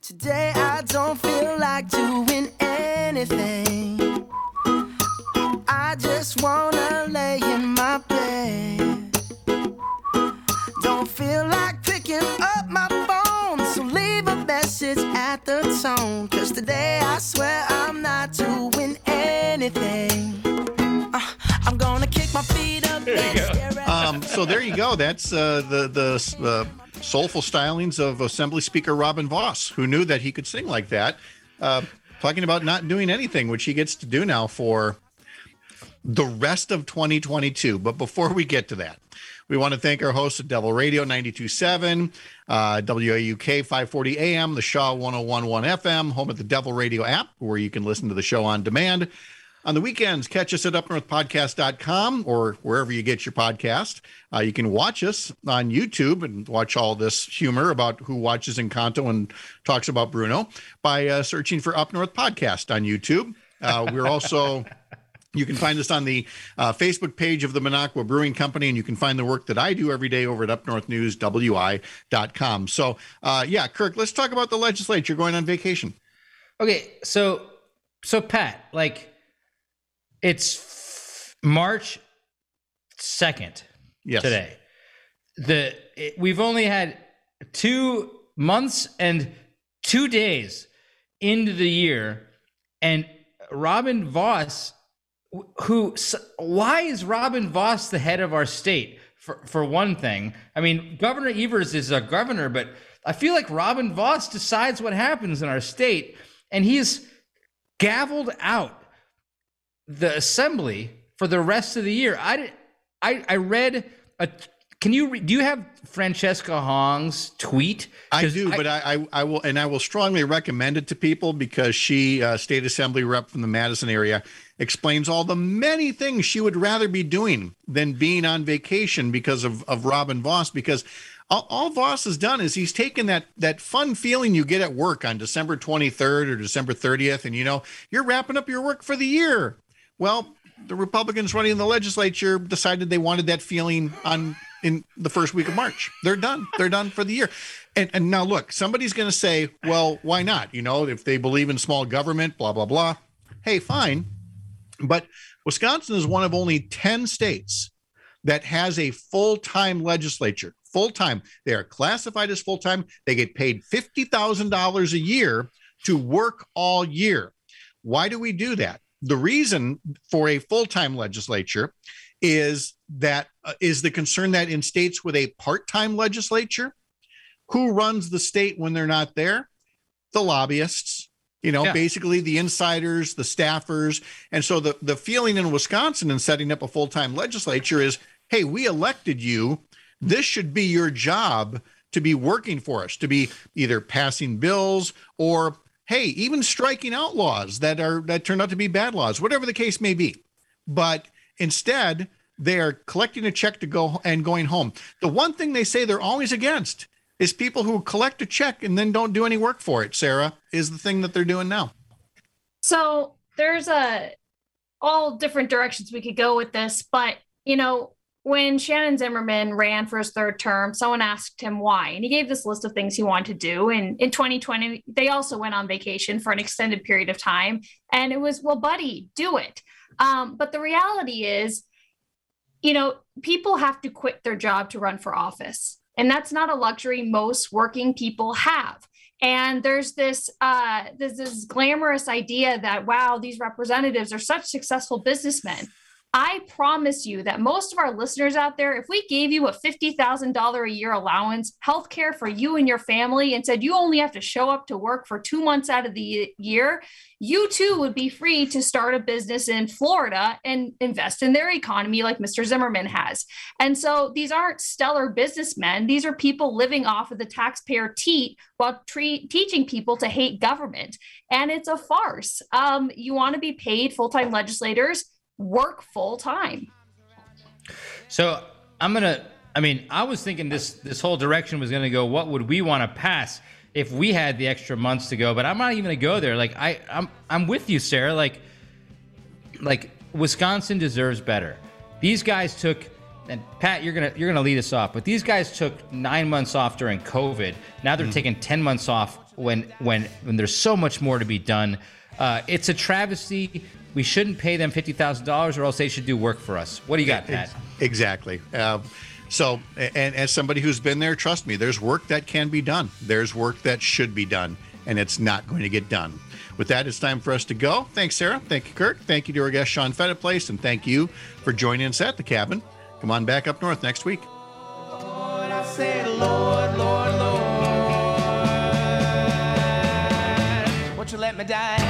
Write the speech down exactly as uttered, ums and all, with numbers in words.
Today I don't feel like doing anything. I just wanna lay in my bed. Don't feel like picking up my phone, so leave a message at the tone. Cause today I swear I'm not doing anything. Uh, I'm gonna kick my feet up and stare at Um, so there you go. That's uh, the the uh, soulful stylings of Assembly Speaker Robin Vos, who knew that he could sing like that. Uh, talking about not doing anything, which he gets to do now for the rest of twenty twenty-two. But before we get to that, we want to thank our hosts at Devil Radio ninety-two point seven, uh, W A U K five forty A M, the Shaw one oh one point one F M, home of the Devil Radio app, where you can listen to the show on demand. On the weekends, catch us at up north podcast dot com or wherever you get your podcast. Uh, you can watch us on YouTube and watch all this humor about who watches Encanto and talks about Bruno by uh, searching for Up North Podcast on YouTube. Uh, we're also... You can find us on the uh, Facebook page of the Minocqua Brewing Company, and you can find the work that I do every day over at up north news w i dot com. So, uh, yeah, Kirk, let's talk about the legislature going on vacation. Okay, so, so Pat, like, it's March second Yes. today. The it, we've only had two months and two days into the year, and Robin Vos... Who? Why is Robin Vos the head of our state? For for one thing, I mean, Governor Evers is a governor, but I feel like Robin Vos decides what happens in our state, and he's gavelled out the assembly for the rest of the year. I I I read a. Can you re, do you have Francesca Hong's tweet? I do, I, but I, I I will and I will strongly recommend it to people because she, uh, state assembly rep from the Madison area, explains all the many things she would rather be doing than being on vacation because of, of Robin Vos. Because all, all Vos has done is he's taken that that fun feeling you get at work on December twenty-third or December thirtieth, and you know you're wrapping up your work for the year. Well, the Republicans running the legislature decided they wanted that feeling on. In the first week of March. They're done. They're done for the year. And, and now, look, somebody's going to say, well, why not? You know, if they believe in small government, blah, blah, blah. Hey, fine. But Wisconsin is one of only ten states that has a full-time legislature. Full-time. They are classified as full-time. They get paid fifty thousand dollars a year to work all year. Why do we do that? The reason for a full-time legislature is that uh, is the concern that in states with a part-time legislature, who runs the state when they're not there? The lobbyists, you know, yeah. basically the insiders, the staffers. And so the, the feeling in Wisconsin in setting up a full-time legislature is, hey, we elected you. This should be your job to be working for us, to be either passing bills or, hey, even striking out laws that are that turn out to be bad laws, whatever the case may be. But instead, they are collecting a check to go and going home. The one thing they say they're always against is people who collect a check and then don't do any work for it, Sarah, is the thing that they're doing now. So there's a all different directions we could go with this. But, you know, when Shannon Zimmerman ran for his third term, someone asked him why. And he gave this list of things he wanted to do. And in twenty twenty, they also went on vacation for an extended period of time. And it was, well, buddy, do it. Um, but the reality is, you know, people have to quit their job to run for office. And that's not a luxury most working people have. And there's this, uh, there's this glamorous idea that, wow, these representatives are such successful businessmen. I promise you that most of our listeners out there, if we gave you a fifty thousand dollars a year allowance, healthcare for you and your family, and said you only have to show up to work for two months out of the year, you too would be free to start a business in Florida and invest in their economy like Mister Zimmerman has. And so these aren't stellar businessmen. These are people living off of the taxpayer teat while tre- teaching people to hate government. And it's a farce. Um, you want to be paid full-time legislators, work full time. So I'm gonna. I mean, I was thinking this this whole direction was gonna go. What would we want to pass if we had the extra months to go? But I'm not even gonna go there. Like I, I'm I'm with you, Sarah. Like, like Wisconsin deserves better. These guys took, and Pat, you're gonna you're gonna lead us off. But these guys took nine months off during COVID. Now they're mm. taking ten months off when when when there's so much more to be done. Uh, it's a travesty. We shouldn't pay them fifty thousand dollars, or else they should do work for us. What do you got, Pat? Exactly. Uh, so, and as somebody who's been there, trust me, there's work that can be done. There's work that should be done, and it's not going to get done. With that, it's time for us to go. Thanks, Sarah. Thank you, Kirk. Thank you to our guest, Sean Fettiplace, and thank you for joining us at the cabin. Come on back up north next week. Lord, I said, Lord, Lord, Lord, won't you let me die?